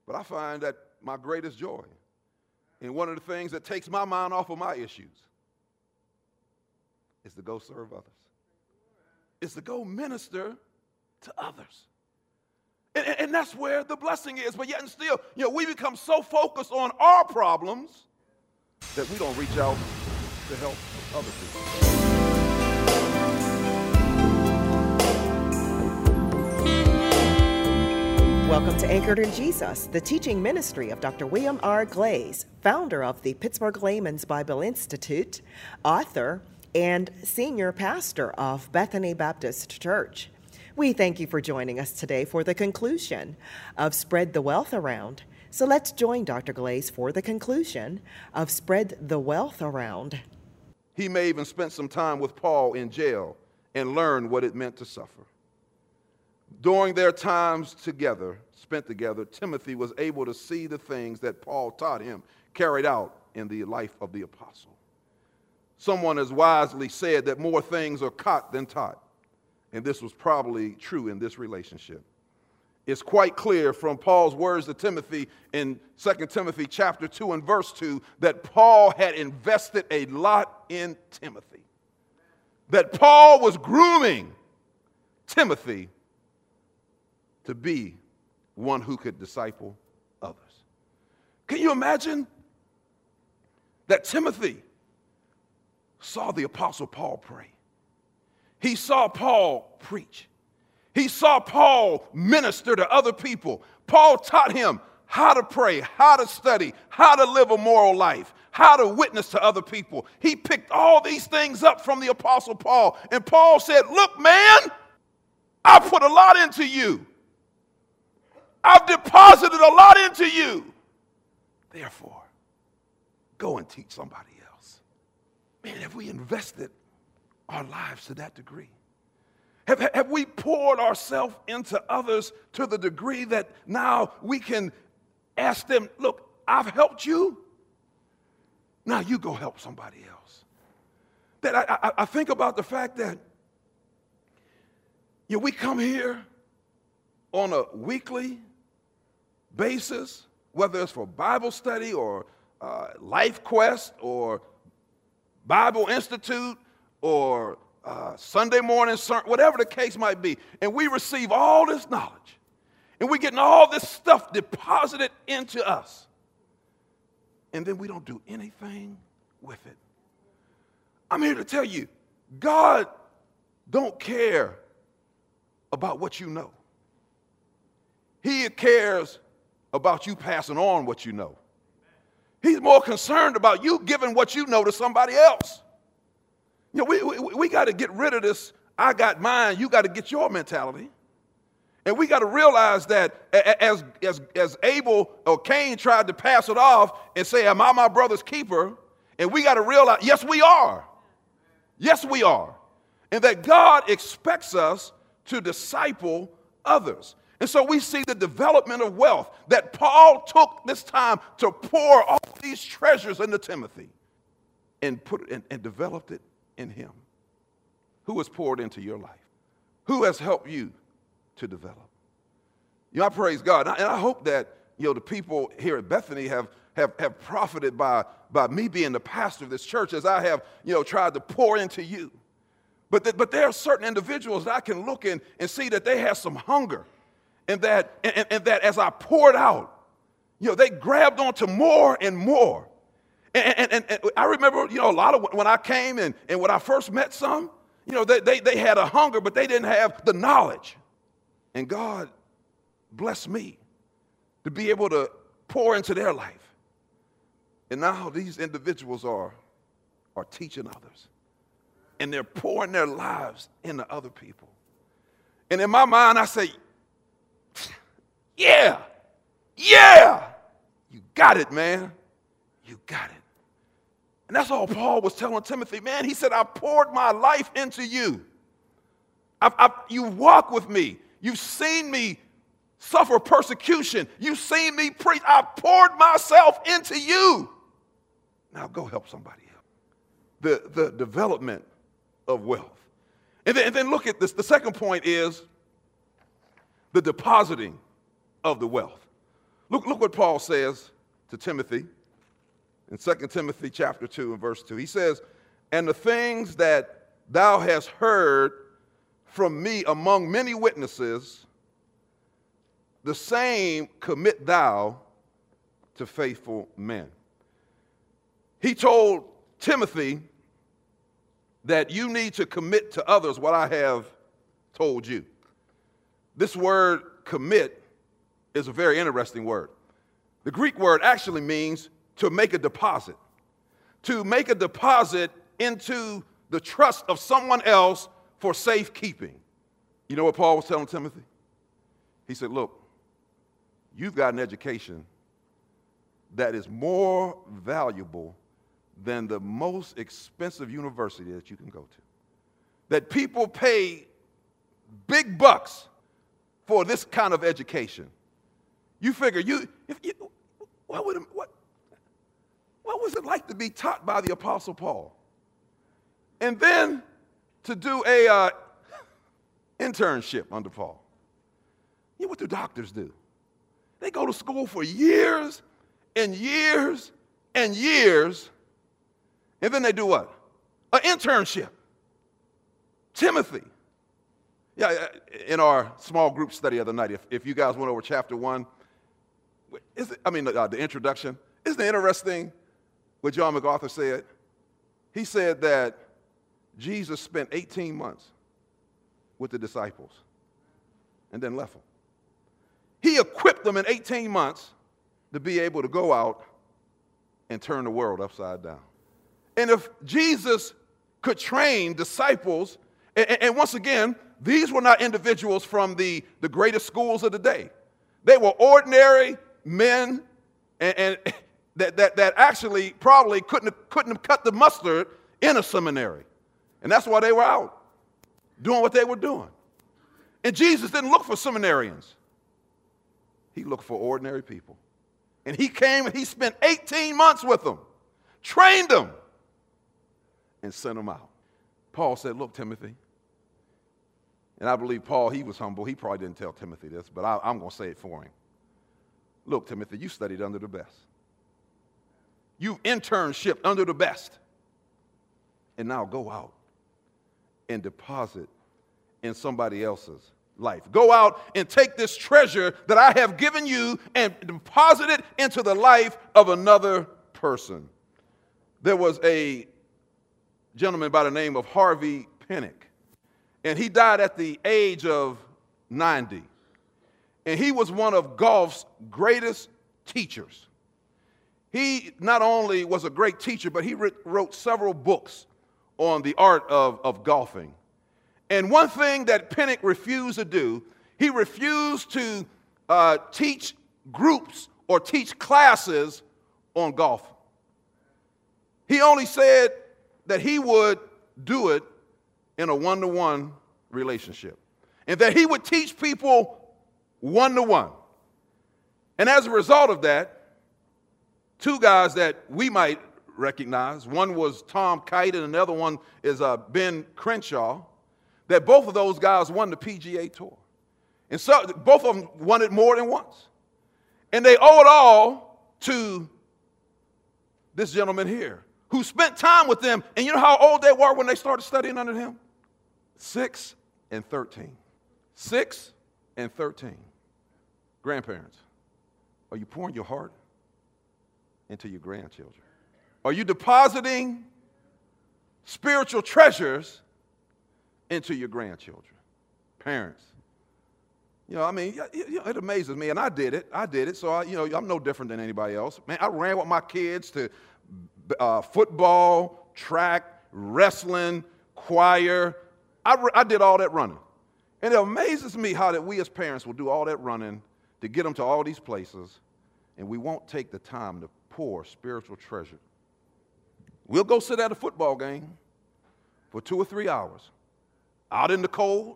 But I find that my greatest joy, and one of the things that takes my mind off of my issues, is to go serve others. It's to go minister to others. And that's where the blessing is. But yet and still, we become so focused on our problems that we don't reach out to help other people. Welcome to Anchored in Jesus, the teaching ministry of Dr. William R. Glaze, founder of the Pittsburgh Layman's Bible Institute, author, and senior pastor of Bethany Baptist Church. We thank you for joining us today for the conclusion of Spread the Wealth Around. So let's join Dr. Glaze for the conclusion of Spread the Wealth Around. He may even spent some time with Paul in jail and learned what it meant to suffer. During their times spent together, Timothy was able to see the things that Paul taught him carried out in the life of the apostle. Someone has wisely said that more things are caught than taught, and this was probably true in this relationship. It's quite clear from Paul's words to Timothy in 2 Timothy chapter 2 and verse 2 that Paul had invested a lot in Timothy, that Paul was grooming Timothy to be one who could disciple others. Can you imagine that Timothy saw the Apostle Paul pray? He saw Paul preach. He saw Paul minister to other people. Paul taught him how to pray, how to study, how to live a moral life, how to witness to other people. He picked all these things up from the Apostle Paul. And Paul said, look, man, I put a lot into you. I've deposited a lot into you. Therefore, go and teach somebody else. Man, have we invested our lives to that degree? Have we poured ourselves into others to the degree that now we can ask them, look, I've helped you. Now you go help somebody else. That I think about the fact that we come here on a weekly basis, whether it's for Bible study or Life Quest or Bible Institute or Sunday morning sermon, whatever the case might be, and we receive all this knowledge, and we're getting all this stuff deposited into us, and then we don't do anything with it. I'm here to tell you, God don't care about what you know. He cares about you passing on what you know. He's more concerned about you giving what you know to somebody else. We got to get rid of this, I got mine, you got to get your mentality. And we got to realize that as Abel or Cain tried to pass it off and say, am I my brother's keeper? And we got to realize, yes, we are. Yes, we are. And that God expects us to disciple others. And so we see the development of wealth, that Paul took this time to pour all these treasures into Timothy and developed it in him. Who has poured into your life? Who has helped you to develop? I praise God. And I hope that the people here at Bethany have profited by me being the pastor of this church as I have tried to pour into you. But there are certain individuals that I can look in and see that they have some hunger. And that as I poured out, they grabbed onto more and more. And I remember, a lot of when I came and when I first met some, they had a hunger, but they didn't have the knowledge. And God blessed me to be able to pour into their life. And now these individuals are teaching others. And they're pouring their lives into other people. And in my mind, I say, yeah, you got it, man. You got it. And that's all Paul was telling Timothy, man. He said, I poured my life into you. You walk with me. You've seen me suffer persecution. You've seen me preach. I poured myself into you. Now go help somebody else. The development of wealth. And then look at this. The second point is the depositing of the wealth. Look what Paul says to Timothy in 2 Timothy chapter 2 and verse 2. He says, "And the things that thou hast heard from me among many witnesses, the same commit thou to faithful men." He told Timothy that you need to commit to others what I have told you. This word commit is a very interesting word. The Greek word actually means to make a deposit. To make a deposit into the trust of someone else for safekeeping. You know what Paul was telling Timothy? He said, look, you've got an education that is more valuable than the most expensive university that you can go to. That people pay big bucks for this kind of education. You figure, what was it like to be taught by the Apostle Paul? And then to do a internship under Paul. You know what do doctors do? They go to school for years and years and years, and then they do what? An internship. Timothy. Yeah, in our small group study the other night, if you guys went over chapter 1, the introduction, isn't it interesting what John MacArthur said? He said that Jesus spent 18 months with the disciples and then left them. He equipped them in 18 months to be able to go out and turn the world upside down. And if Jesus could train disciples, and once again, these were not individuals from the greatest schools of the day. They were ordinary men and that actually probably couldn't have cut the mustard in a seminary. And that's why they were out doing what they were doing. And Jesus didn't look for seminarians. He looked for ordinary people. And he came and he spent 18 months with them, trained them, and sent them out. Paul said, look, Timothy, and I believe Paul, he was humble. He probably didn't tell Timothy this, but I'm going to say it for him. Look, Timothy, you studied under the best. You internshipped under the best. And now go out and deposit in somebody else's life. Go out and take this treasure that I have given you and deposit it into the life of another person. There was a gentleman by the name of Harvey Pinnock, and he died at the age of 90. And he was one of golf's greatest teachers. He not only was a great teacher, but he wrote several books on the art of golfing. And one thing that Pinnock refused to do, he refused to teach groups or teach classes on golf. He only said that he would do it in a one-to-one relationship, and that he would teach people one-to-one. And as a result of that, two guys that we might recognize, one was Tom Kite and another one is Ben Crenshaw, that both of those guys won the PGA Tour. And so both of them won it more than once. And they owe it all to this gentleman here, who spent time with them. And you know how old they were when they started studying under him? 6 and 13. 6 and 13. Grandparents, are you pouring your heart into your grandchildren? Are you depositing spiritual treasures into your grandchildren? Parents, it amazes me, and I did it, so I'm no different than anybody else. Man, I ran with my kids to football, track, wrestling, choir. I did all that running. And it amazes me how that we as parents will do all that running to get them to all these places, and we won't take the time to pour spiritual treasure. We'll go sit at a football game for 2 or 3 hours, out in the cold,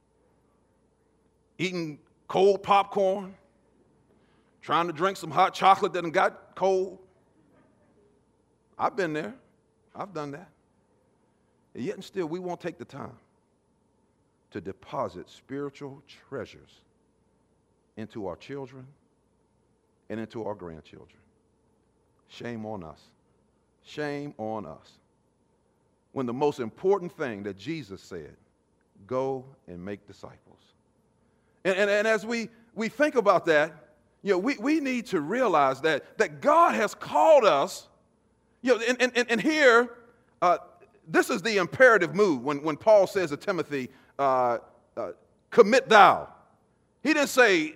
eating cold popcorn, trying to drink some hot chocolate that got cold. I've been there. I've done that. And yet and still, we won't take the time to deposit spiritual treasures into our children and into our grandchildren. Shame on us. Shame on us. When the most important thing that Jesus said, go and make disciples. And as we think about that, we need to realize that God has called us, and here, this is the imperative mood when Paul says to Timothy, commit thou. He didn't say,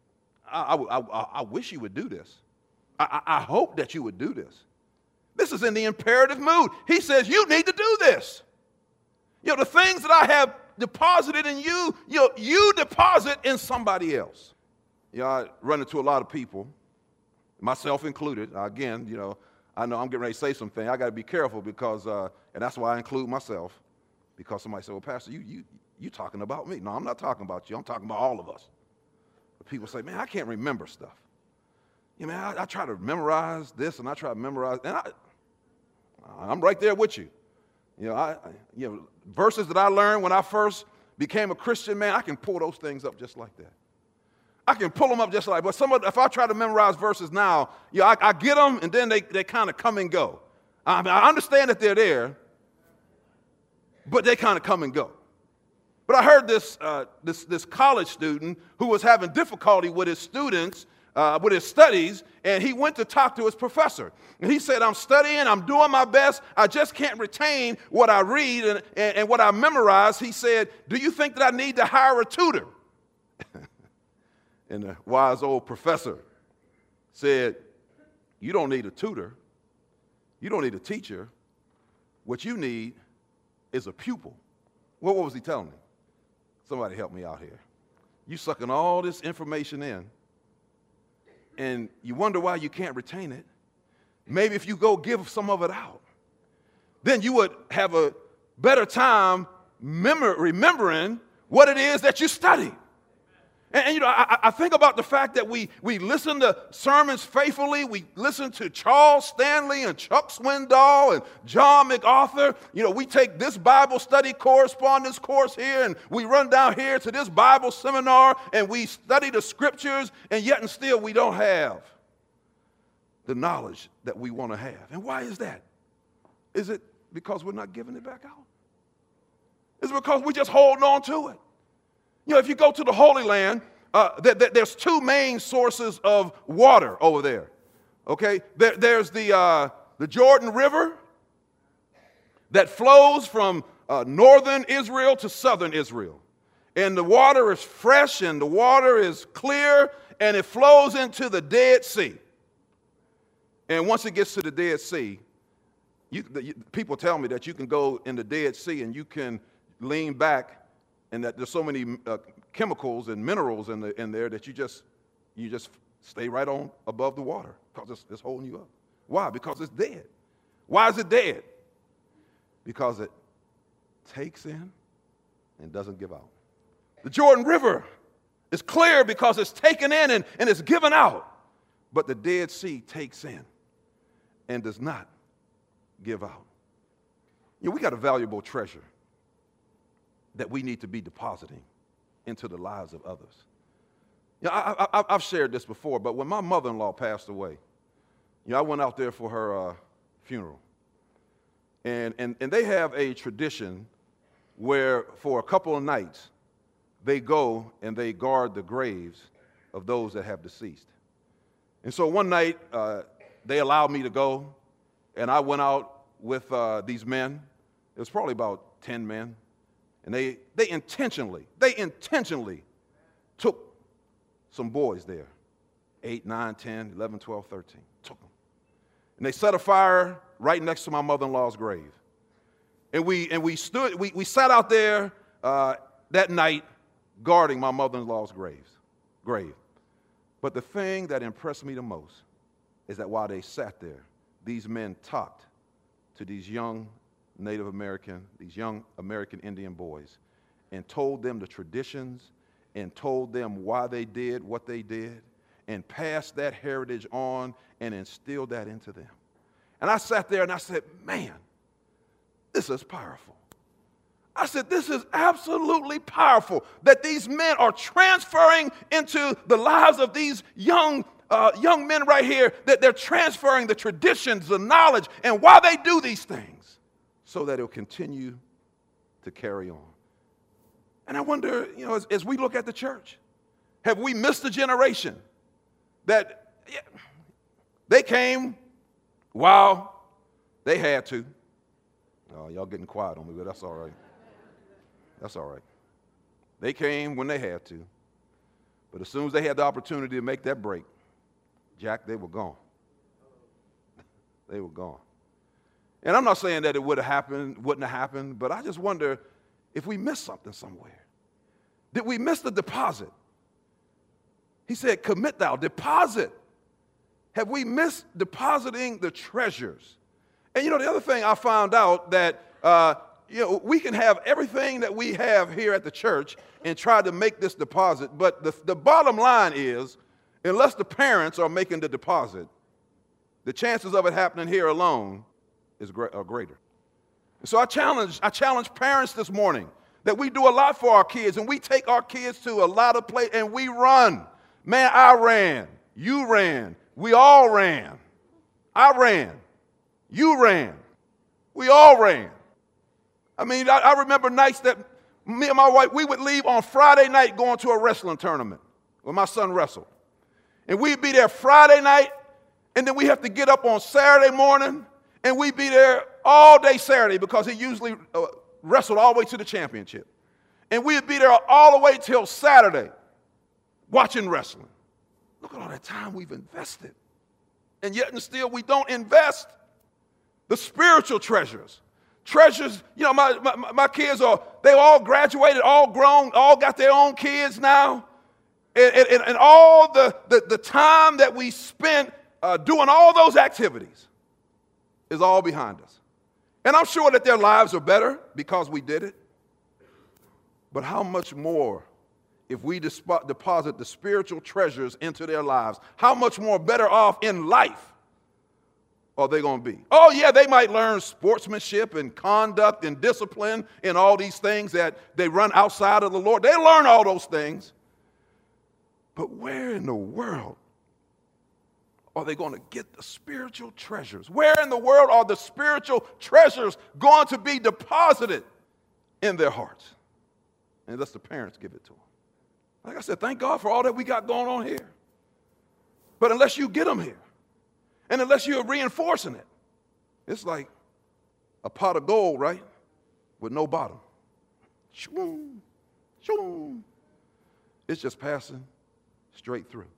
I wish you would do this. I hope that you would do this. This is in the imperative mood. He says, you need to do this. The things that I have deposited in you, you deposit in somebody else. I run into a lot of people, myself included. Again, I know I'm getting ready to say something. I got to be careful because, and that's why I include myself, because somebody said, well, Pastor, you talking about me. No, I'm not talking about you. I'm talking about all of us. But people say, man, I can't remember stuff. I try to memorize this and I try to memorize, and I'm right there with you. Verses that I learned when I first became a Christian, man, I can pull those things up just like that. I can pull them up just like, but if I try to memorize verses now, I get them and then they kind of come and go. I understand that they're there, but they kind of come and go. But I heard this college student who was having difficulty with his students, with his studies, and he went to talk to his professor. And he said, I'm studying, I'm doing my best, I just can't retain what I read and what I memorize. He said, do you think that I need to hire a tutor? And the wise old professor said, you don't need a tutor. You don't need a teacher. What you need is a pupil. What was he telling me? Somebody help me out here. You sucking all this information in, and you wonder why you can't retain it. Maybe if you go give some of it out, then you would have a better time remembering what it is that you study. And I think about the fact that we listen to sermons faithfully. We listen to Charles Stanley and Chuck Swindoll and John MacArthur. We take this Bible study correspondence course here, and we run down here to this Bible seminar, and we study the scriptures, and yet and still we don't have the knowledge that we want to have. And why is that? Is it because we're not giving it back out? Is it because we're just holding on to it? If you go to the Holy Land, there's two main sources of water over there. Okay, there's the Jordan River that flows from northern Israel to southern Israel, and the water is fresh and the water is clear, and it flows into the Dead Sea. And once it gets to the Dead Sea, people tell me that you can go in the Dead Sea and you can lean back, and that there's so many chemicals and minerals in there that you just stay right on above the water because it's holding you up. Why? Because it's dead. Why is it dead? Because it takes in and doesn't give out. The Jordan River is clear because it's taken in and it's given out. But the Dead Sea takes in and does not give out. We got a valuable treasure that we need to be depositing into the lives of others. I've shared this before, but when my mother-in-law passed away, I went out there for her funeral. And they have a tradition where for a couple of nights, they go and they guard the graves of those that have deceased. And so one night, they allowed me to go, and I went out with these men. It was probably about 10 men. And they intentionally took some boys there, 8, 9, 10, 11, 12, 13, took them. And they set a fire right next to my mother-in-law's grave. And we sat out there that night guarding my mother-in-law's grave. But the thing that impressed me the most is that while they sat there, these men talked to these young Native American, these young American Indian boys, and told them the traditions and told them why they did what they did and passed that heritage on and instilled that into them. And I sat there and I said, man, this is powerful. I said, this is absolutely powerful that these men are transferring into the lives of these young young men right here that they're transferring the traditions, the knowledge, and why they do these things so that it'll continue to carry on. And I wonder, as we look at the church, have we missed a generation that they came while they had to? Oh, y'all getting quiet on me, but that's all right. That's all right. They came when they had to. But as soon as they had the opportunity to make that break, Jack, they were gone. They were gone. And I'm not saying that it wouldn't have happened, but I just wonder if we missed something somewhere. Did we miss the deposit? He said, commit thou, deposit. Have we missed depositing the treasures? And the other thing I found out that, we can have everything that we have here at the church and try to make this deposit, but the bottom line is, unless the parents are making the deposit, the chances of it happening here alone are greater. And so I challenge parents this morning that we do a lot for our kids, and we take our kids to a lot of places, and we run. Man, I ran. You ran. We all ran. I ran. You ran. We all ran. I mean, I remember nights that me and my wife, we would leave on Friday night going to a wrestling tournament where my son wrestled. And we'd be there Friday night, and then we have to get up on Saturday morning, and we'd be there all day Saturday because he usually wrestled all the way to the championship. And we'd be there all the way till Saturday watching wrestling. Look at all that time we've invested. And yet and still we don't invest the spiritual treasures. Treasures, my kids they all graduated, all grown, all got their own kids now. And all the time that we spent doing all those activities is all behind us. And I'm sure that their lives are better because we did it. But how much more if we deposit the spiritual treasures into their lives? How much more better off in life are they going to be? Oh, yeah, they might learn sportsmanship and conduct and discipline and all these things that they run outside of the Lord. They learn all those things. But where in the world are they going to get the spiritual treasures? Where in the world are the spiritual treasures going to be deposited in their hearts? Unless the parents give it to them. Like I said, thank God for all that we got going on here. But unless you get them here, and unless you're reinforcing it, it's like a pot of gold, right? With no bottom. Shoo, shoo. It's just passing straight through.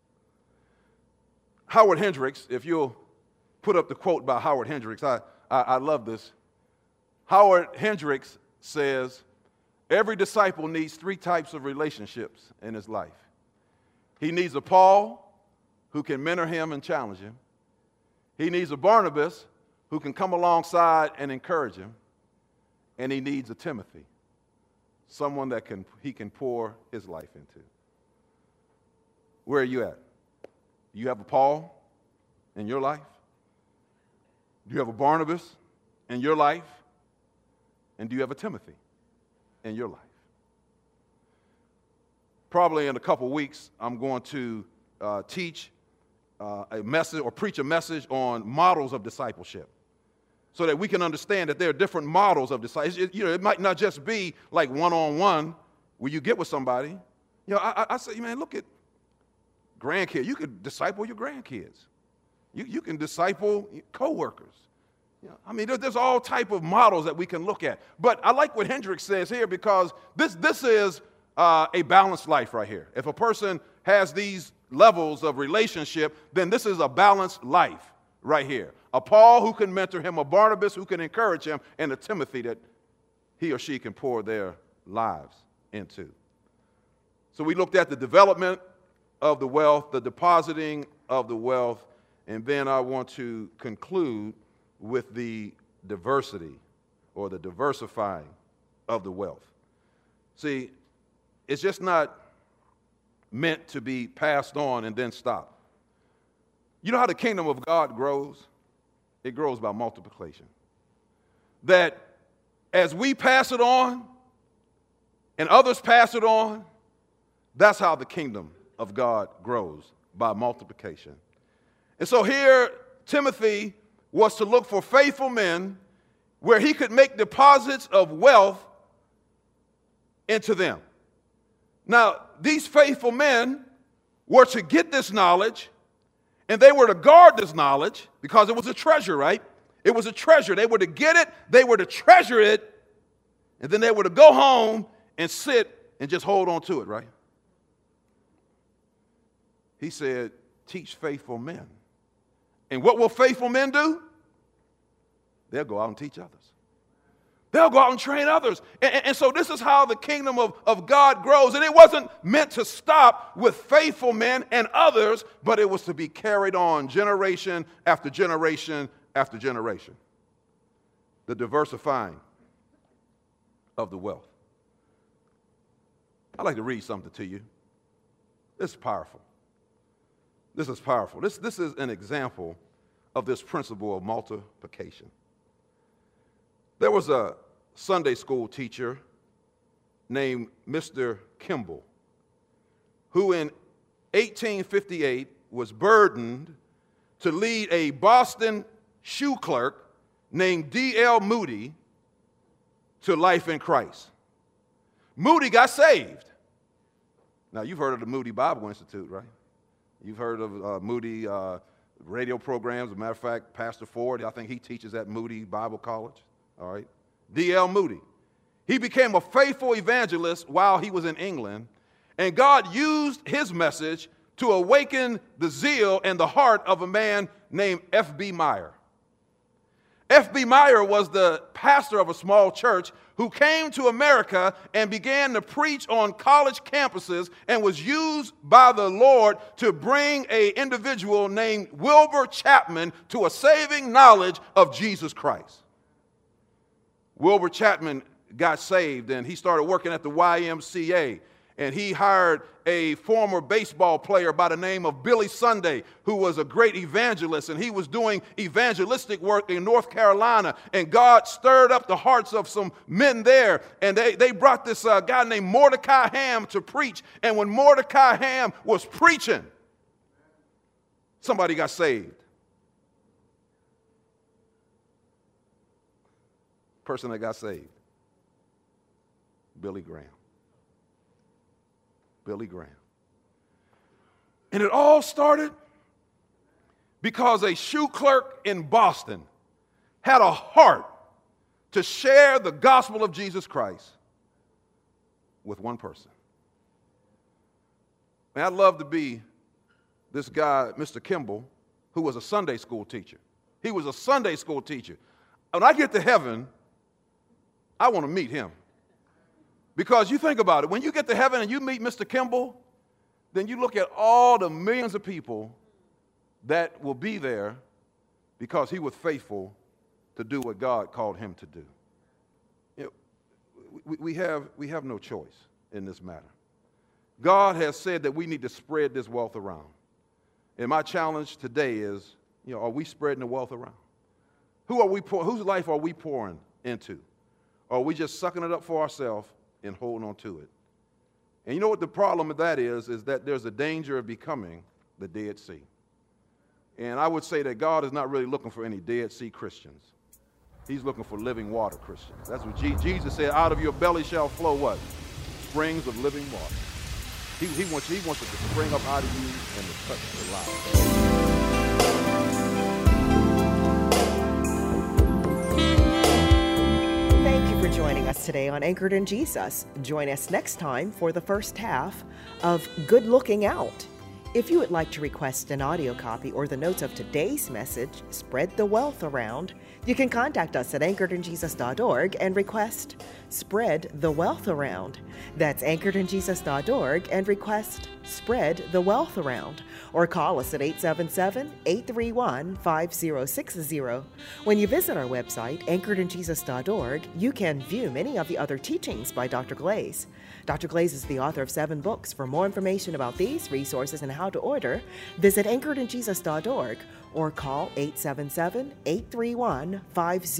Howard Hendricks, if you'll put up the quote by Howard Hendricks, I love this. Howard Hendricks says, every disciple needs 3 types of relationships in his life. He needs a Paul who can mentor him and challenge him. He needs a Barnabas who can come alongside and encourage him. And he needs a Timothy, someone that he can pour his life into. Where are you at? Do you have a Paul in your life? Do you have a Barnabas in your life? And do you have a Timothy in your life? Probably in a couple weeks, I'm going to teach a message or preach a message on models of discipleship so that we can understand that there are different models of discipleship. It might not just be like one-on-one where you get with somebody. I say, man, look at grandkids. You could disciple your grandkids. You can disciple coworkers. I mean, there's all type of models that we can look at. But I like what Hendricks says here because this is a balanced life right here. If a person has these levels of relationship, then this is a balanced life right here. A Paul who can mentor him, a Barnabas who can encourage him, and a Timothy that he or she can pour their lives into. So we looked at the development of the wealth, the depositing of the wealth, and then I want to conclude with the diversity or the diversifying of the wealth. See, it's just not meant to be passed on and then stop. You know how the kingdom of God grows? It grows by multiplication. That as we pass it on and others pass it on, that's how the kingdom of God grows, by multiplication. And so here, Timothy was to look for faithful men where he could make deposits of wealth into them. Now, these faithful men were to get this knowledge, and they were to guard this knowledge because it was a treasure, right? It was a treasure. They were to get it, they were to treasure it, and then they were to go home and sit and just hold on to it, right? He said, teach faithful men. And what will faithful men do? They'll go out and teach others. They'll go out and train others. And so this is how the kingdom of God grows. And it wasn't meant to stop with faithful men and others, but it was to be carried on generation after generation after generation. The diversifying of the wealth. I'd like to read something to you. This is powerful. This is powerful. This is an example of this principle of multiplication. There was a Sunday school teacher named Mr. Kimball, who in 1858 was burdened to lead a Boston shoe clerk named D.L. Moody to life in Christ. Moody got saved. Now, you've heard of the Moody Bible Institute, right? You've heard of Moody radio programs. As a matter of fact, Pastor Ford, I think he teaches at Moody Bible College. All right. D.L. Moody. He became a faithful evangelist while he was in England, and God used his message to awaken the zeal and the heart of a man named F.B. Meyer. F.B. Meyer was the pastor of a small church who came to America and began to preach on college campuses and was used by the Lord to bring an individual named Wilbur Chapman to a saving knowledge of Jesus Christ. Wilbur Chapman got saved, and he started working at the YMCA, and he hired a former baseball player by the name of Billy Sunday, who was a great evangelist, and he was doing evangelistic work in North Carolina, and God stirred up the hearts of some men there, and they brought this guy named Mordecai Ham to preach, and when Mordecai Ham was preaching, somebody got saved. Person that got saved, Billy Graham. Billy Graham. And it all started because a shoe clerk in Boston had a heart to share the gospel of Jesus Christ with one person. And I'd love to be this guy, Mr. Kimball, who was a Sunday school teacher. He was a Sunday school teacher. When I get to heaven, I want to meet him. Because you think about it, when you get to heaven and you meet Mr. Kimball, then you look at all the millions of people that will be there because he was faithful to do what God called him to do. You know, we have no choice in this matter. God has said that we need to spread this wealth around. And my challenge today is, are we spreading the wealth around? Whose life are we pouring into? Or are we just sucking it up for ourselves and holding on to it? And you know what the problem with that is that there's a danger of becoming the Dead Sea. And I would say that God is not really looking for any Dead Sea Christians. He's looking for living water Christians. That's what Jesus said, out of your belly shall flow what? Springs of living water. He wants it to spring up out of you and to touch your life. For joining us today on Anchored in Jesus. Join us next time for the first half of Good Looking Out. If you would like to request an audio copy or the notes of today's message, Spread the Wealth Around, you can contact us at anchoredinjesus.org and request Spread the Wealth Around. That's anchoredinjesus.org and request Spread the Wealth Around. Or call us at 877-831-5060. When you visit our website, anchoredinjesus.org, you can view many of the other teachings by Dr. Glaze. Dr. Glaze is the author of 7 books. For more information about these resources and how to order, visit anchoredinjesus.org or call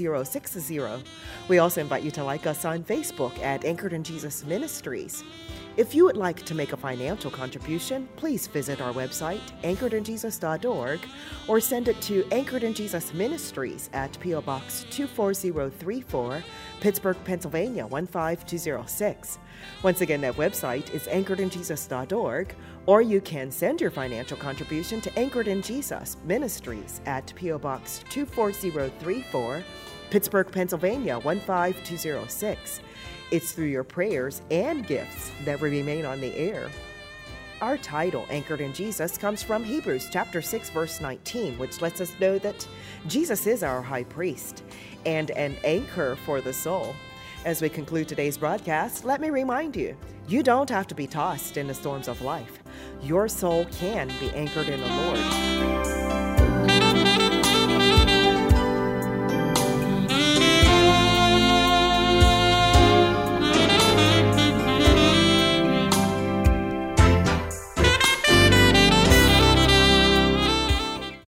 877-831-5060. We also invite you to like us on Facebook at Anchored in Jesus Ministries. If you would like to make a financial contribution, please visit our website, anchoredinjesus.org, or send it to Anchored in Jesus Ministries at P.O. Box 24034, Pittsburgh, Pennsylvania 15206. Once again, that website is anchoredinjesus.org, or you can send your financial contribution to Anchored in Jesus Ministries at P.O. Box 24034, Pittsburgh, Pennsylvania 15206. It's through your prayers and gifts that we remain on the air. Our title, Anchored in Jesus, comes from Hebrews chapter 6, verse 19, which lets us know that Jesus is our high priest and an anchor for the soul. As we conclude today's broadcast, let me remind you, you don't have to be tossed in the storms of life. Your soul can be anchored in the Lord.